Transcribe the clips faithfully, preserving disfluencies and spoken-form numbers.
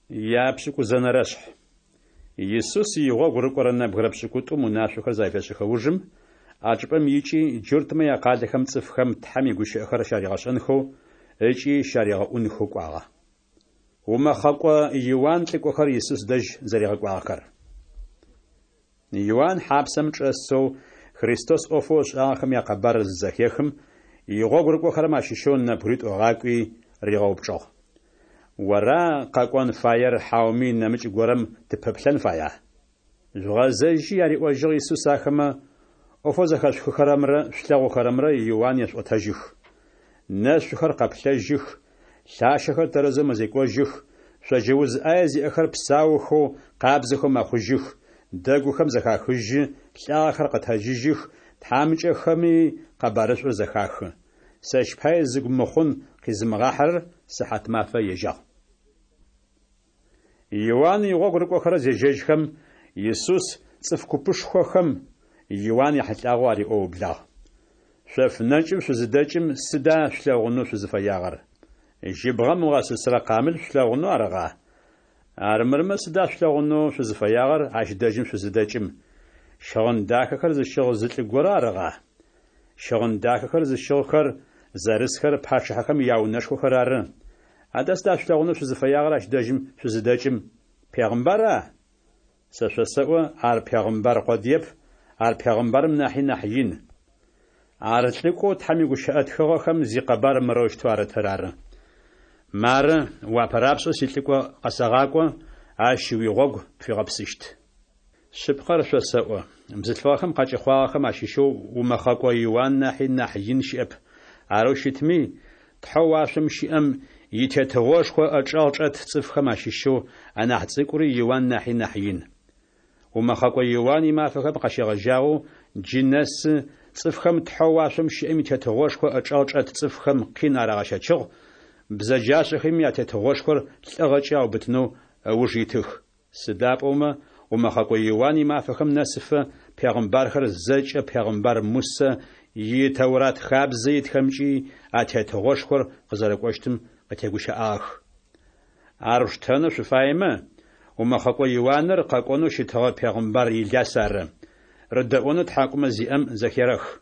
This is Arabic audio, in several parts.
Япшку занарашх. Иисус его гуркорна бграбшкуту мунашуха зайфешхаужим, ачпам ичи джуртма якалхам цфхам тхами гушехар шариашанху, эчи шариа унхуквага. Ума хаква Иоанн тликохар Иисус даж зарягвагар. Иоанн хабсам часо Христос офош ахам якабар захехм, его гуркохар машишон на брит оракви ригаупчо. ورا قاقوان فاير حاومي نمج غورم تببلن فايا زغازجي ياري اوجي سوساخما اوفوزخاش خرامره شلاغو خرامره يوان يس اوتاجخ ناس خر قبلجخ شاشخر ترزم زيكوجخ شجوز ايزي اخر بساوخو قابزخو ماخوجخ دغو خم زخاخج شاخر قتاججخ تامجخمي قبارش زخاخ سشپای زغمخون خزمغاحر صحت ما فيجا يوان يغوغر كوخر زججخم يسوس صفكوبشخوخم يوان يحلاغواري او بلا شف نجم شزدجم سدا شلاغنو شزفياغر جبغم واسسرا قامل شلاغنو ارغا ارمرم سدا شلاغنو شزفياغر عشدجم شزدجم شغن داكخر زشغ زتل غورا ارغا شغن داكخر زشغخر زارسخر پاشحخم یاونشخو خرار اداس داشتاونو شزفیاغراش دجم شزدجم پیغمبره سشسو ار پیغمبر قدیب ار پیغمبرم نحی نحیین ارتلکو تحمیگو شاعت خواخم زیقبار مروشتوار ترار مار و پرابسو سیتلکو قساقاکو آشوی غوگ پیغبسیشت شبقر شسو مزتفاخم قاچ خواخم آشیشو و مخاکو یوان نحی نحیین شیب عروشتمي تحواشم شيئم يتتوش خو أجالجت صفخ ماشيشو أنا حتذكري يوان نحي نحيين وما خاكو يواني ما فخ بقى غجاو جنس صفخم تحواشم شيئم يتتوش خو أجالجت صفخم قين على غشاشو بزجاش خيم يتتوش خو تلغجاو بتنو وجيتخ سداب أما وما خاكو يواني ما فخم نسف پیغمبر خر زج پیغمبر موسى يتورات خاب زيت خمشي اتهتغوش خور قزرقوشتم قتيغوش اخ ارشتنو شفايمه وما خقو يوانر قاقونو شتغ پیغمبر يلاسر ردونو تحكم زيام زخيرخ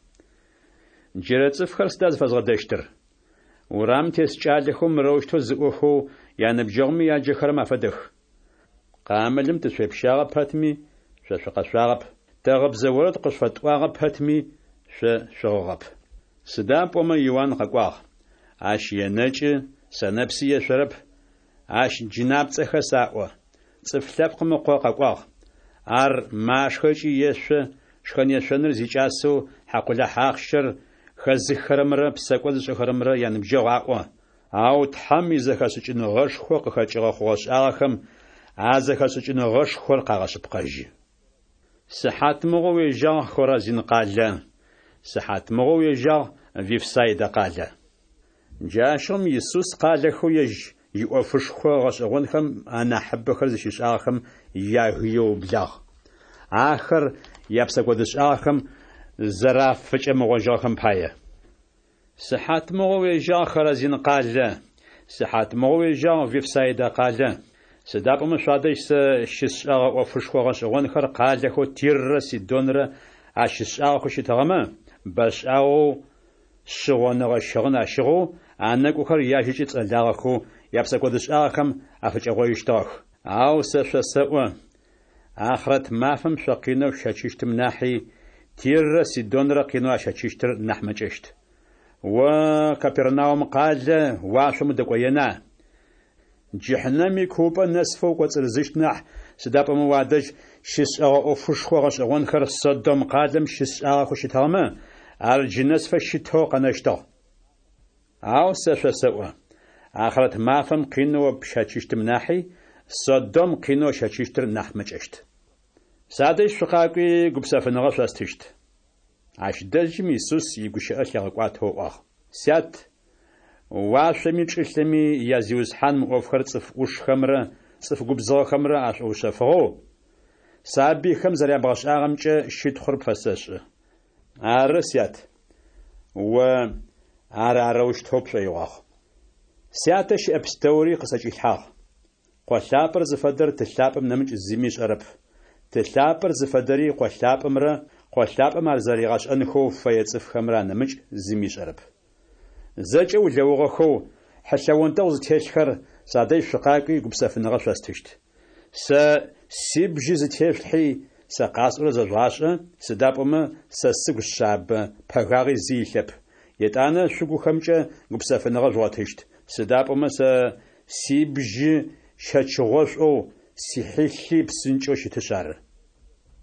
جرتصف خرستاز فزغدشتر ورام تس چالخو روشتو زوخو يانبجومي ياجخر مفدخ قاملم تسوبشاغ پاتمي ششقشاغ تغب زورت قشفتواغ پاتمي ش شغب سداب وما يوان ققواغ عاش ينج سنبسي شرب عاش جناب تخساء صفلاب قمقوا ققواغ ار ماشخجي يش شخن يشنر زيجاسو حقولا حاخشر خزخرمر بسقوز شخرمر ينبجوا او تحمي زخسچن غش خو قخچغ خوش اخم ازخسچن غش خور قاغش بقجي صحات مغوي جان خرازين قالان صحات مغوي جا في فسايد قاله جاشم يسوس قاله خويج يوفش خو غشغونكم انا حب خرزش اخم ياهيو بلاغ اخر يبسقودش اخم زراف فچ مغوجاخم بايه صحات مغوي جا خرزين قاله صحات مغوي جا في فسايد قاله سداب مشادش شش اوفش خو غشغونكر قاله خو تير سيدونره اشش اخو شتغما باش او شغونه شغنا شغو انا كوخر ياجي تصلاغخو يابسكودش اخم افچغويشتاخ او سشسو اخرت مافم شقينو شچشت مناحي تير سيدون رقينو شچشتر نحمجشت و كابرناوم قال واشم دقوينا جهنمي كوبا نسفو قصرزشتنا سداب موادج شس او فشخوغش اون خر صدم قادم شس اخو شتامه الجنس فشتو قنشتو او سشسو اخرت مافم قينو بشچشت مناحي صدم قينو شچشتر نحمجشت سادش شقاقي قبسفنغ شاستشت عش دجم يسوس يغش اخيقات هو اخ سيات واشمي چلمي يازيوز حن مؤفخر صف وش خمره صف قبزا خمره عش او شفو سابي خم زريا باش اغمچ شيت خرب فسش ارسيات و ار اروش توب شيواخ سياتش ابستوري قسج الحاغ Къуэлъапӏэр зыфэдэр тылъапӏэм нэмыкӏ зыми щӏэрэп. Тылъапӏэр зыфэдэри къуэлъапӏэмрэ къуэлъапӏэм ар зэригъэщӏэн фэе цӏыфхэмрэ нэмыкӏ зыми щӏэрэп. Зэкӏэ улъэгъугъэхэу хьэлъэуэнтӏэу зытелъхэр садэжь шъукъакӏуи гупсэфыныгъэ шъуэстыщт. Сэ си бжи зытеплъхьи сэ къасӏурэ зэжъуащӏэ, сыда пӏомэ сэ сыгу щабэ пэгагъи зи илъэп. Етӏанэ шъугухэмкӏэ гупсэфыныгъэ жъугъэтыщт. Сыда пӏомэ сэ си бжи щэчыгъошӏоу сихьилъи псынкӏэу щытыщ ар.